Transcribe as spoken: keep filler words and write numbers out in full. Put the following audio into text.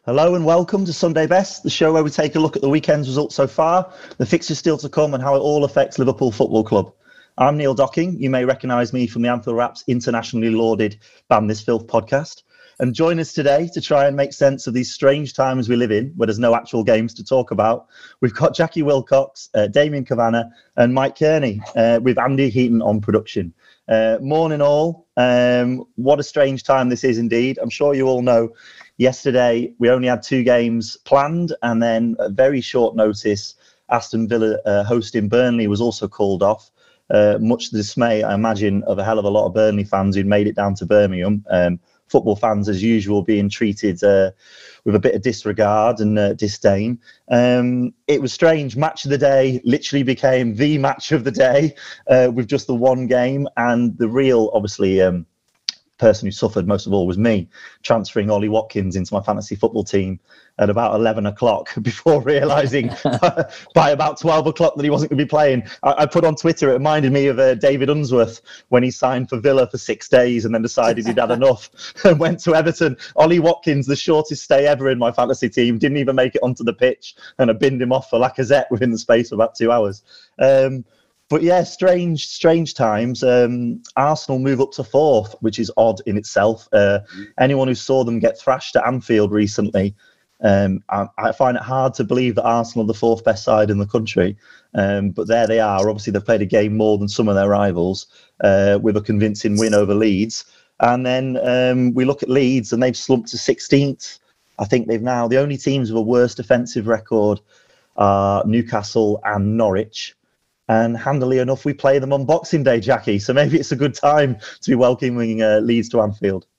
Hello and welcome to Sunday Best, the show where we take a look at the weekend's results so far, the fixtures still to come, and how it all affects Liverpool Football Club. I'm Neil Docking. You may recognise me from the Anfield Wrap's internationally lauded Ban This Filth podcast. And join us today to try and make sense of these strange times we live in, where there's no actual games to talk about. We've got Jackie Wilcox, uh, Damien Kavanagh, and Mike Kearney, uh, with Andy Heaton on production. Uh, morning all. Um, what a strange time this is indeed. I'm sure you all know yesterday we only had two games planned, and then at very short notice, Aston Villa uh, hosting Burnley was also called off. Uh, much to the dismay, I imagine, of a hell of a lot of Burnley fans who'd made it down to Birmingham. Um, football fans, as usual, being treated uh, with a bit of disregard and uh, disdain. Um, it was strange. Match of the day literally became the match of the day uh, with just the one game. And the real, obviously, um, person who suffered most of all was me, transferring Ollie Watkins into my fantasy football team at about eleven o'clock before realising by about twelve o'clock that he wasn't going to be playing. I, I put on Twitter, it reminded me of uh, David Unsworth when he signed for Villa for six days and then decided he'd had enough and went to Everton. Ollie Watkins, the shortest stay ever in my fantasy team, didn't even make it onto the pitch, and I binned him off for Lacazette within the space of about two hours. Um, But yeah, strange, strange times. Um, Arsenal move up to fourth, which is odd in itself. Uh, anyone who saw them get thrashed at Anfield recently, um, I, I find it hard to believe that Arsenal are the fourth best side in the country. Um, but there they are. Obviously, they've played a game more than some of their rivals uh, with a convincing win over Leeds. And then um, we look at Leeds and they've slumped to sixteenth. I think they've now, the only teams with a worse defensive record are Newcastle and Norwich. And handily enough, we play them on Boxing Day, Jackie. So maybe it's a good time to be welcoming uh, Leeds to Anfield.